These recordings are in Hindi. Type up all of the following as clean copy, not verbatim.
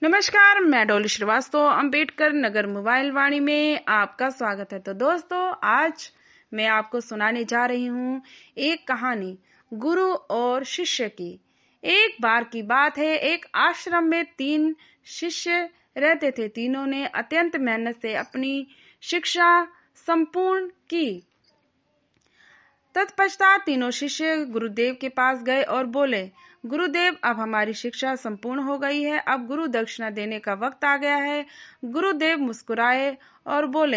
नमस्कार, मैं डॉली श्रीवास्तव अंबेडकर नगर मोबाइल वाणी में आपका स्वागत है। तो दोस्तों, आज मैं आपको सुनाने जा रही हूँ एक कहानी गुरु और शिष्य की। एक बार की बात है, एक आश्रम में 3 शिष्य रहते थे। तीनों ने अत्यंत मेहनत से अपनी शिक्षा संपूर्ण की। तत्पश्चात तीनों शिष्य गुरुदेव के पास गए और बोले, गुरुदेव, अब हमारी शिक्षा संपूर्ण हो गई है, अब गुरु दक्षिणा देने का वक्त आ गया है। गुरुदेव मुस्कुराए और बोले,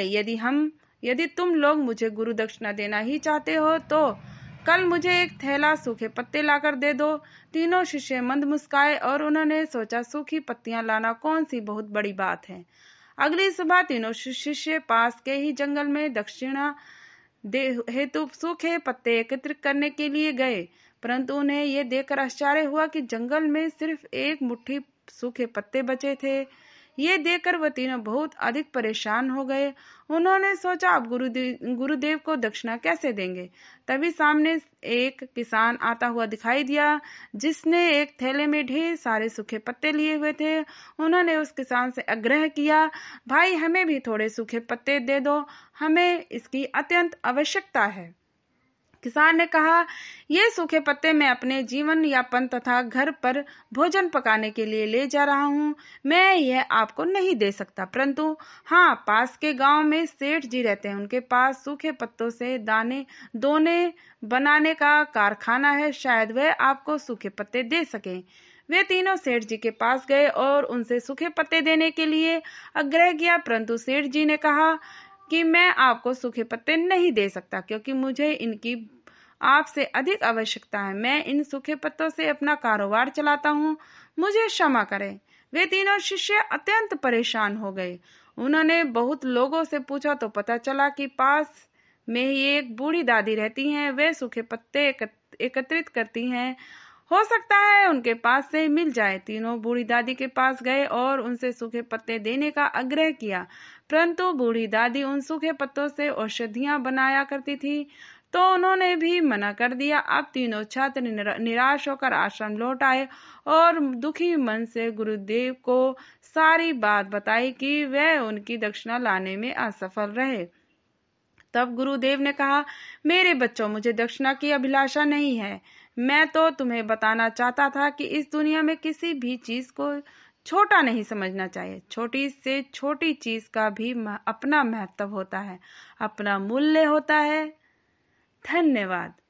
यदि तुम लोग मुझे गुरु दक्षिणा देना ही चाहते हो तो कल मुझे एक थैला सूखे पत्ते लाकर दे दो। तीनों शिष्य मंद मुस्काए और उन्होंने सोचा, सूखी पत्तियां लाना कौन सी बहुत बड़ी बात है। अगली सुबह तीनों शिष्य पास के ही जंगल में दक्षिणा हेतु सूखे पत्ते एकत्रित करने के लिए गए, परंतु उन्हें यह देखकर आश्चर्य हुआ कि जंगल में सिर्फ एक मुट्ठी सूखे पत्ते बचे थे। ये देखकर वह तीनों बहुत अधिक परेशान हो गए। उन्होंने सोचा, अब गुरुदेव को दक्षिणा कैसे देंगे। तभी सामने एक किसान आता हुआ दिखाई दिया, जिसने एक थैले में ढेर सारे सूखे पत्ते लिए हुए थे। उन्होंने उस किसान से आग्रह किया, भाई, हमें भी थोड़े सूखे पत्ते दे दो, हमें इसकी अत्यंत आवश्यकता है। किसान ने कहा, ये सूखे पत्ते मैं अपने जीवन यापन तथा घर पर भोजन पकाने के लिए ले जा रहा हूँ। मैं यह आपको नहीं दे सकता, परंतु हाँ, पास के गांव में सेठ जी रहते हैं, उनके पास सूखे पत्तों से दोने बनाने का कारखाना है, शायद वह आपको सूखे पत्ते दे सके। वे तीनों सेठ जी के पास गए और उनसे सूखे पत्ते देने के लिए आग्रह किया, परंतु सेठ जी ने कहा कि मैं आपको सूखे पत्ते नहीं दे सकता, क्योंकि मुझे इनकी आपसे अधिक आवश्यकता है। मैं इन सूखे पत्तों से अपना कारोबार चलाता हूँ, मुझे क्षमा करें। वे तीनों शिष्य अत्यंत परेशान हो गए। उन्होंने बहुत लोगों से पूछा तो पता चला कि पास में ही एक बूढ़ी दादी रहती हैं। वे सूखे पत्ते एकत्रित करती हैं, हो सकता है उनके पास से मिल जाए। तीनों बूढ़ी दादी के पास गए और उनसे सूखे पत्ते देने का आग्रह किया, परंतु बूढ़ी दादी उन सूखे पत्तों से औषधियां बनाया करती थी, तो उन्होंने भी मना कर दिया। अब तीनों छात्र निराश होकर आश्रम लौट आए और दुखी मन से गुरुदेव को सारी बात बताई कि वह उनकी दक्षिणा लाने में असफल रहे। तब गुरुदेव ने कहा, मेरे बच्चों, मुझे दक्षिणा की अभिलाषा नहीं है। मैं तो तुम्हें बताना चाहता था कि इस दुनिया में किसी भी चीज को छोटा नहीं समझना चाहिए। छोटी से छोटी चीज का भी अपना महत्व होता है, अपना मूल्य होता है। धन्यवाद।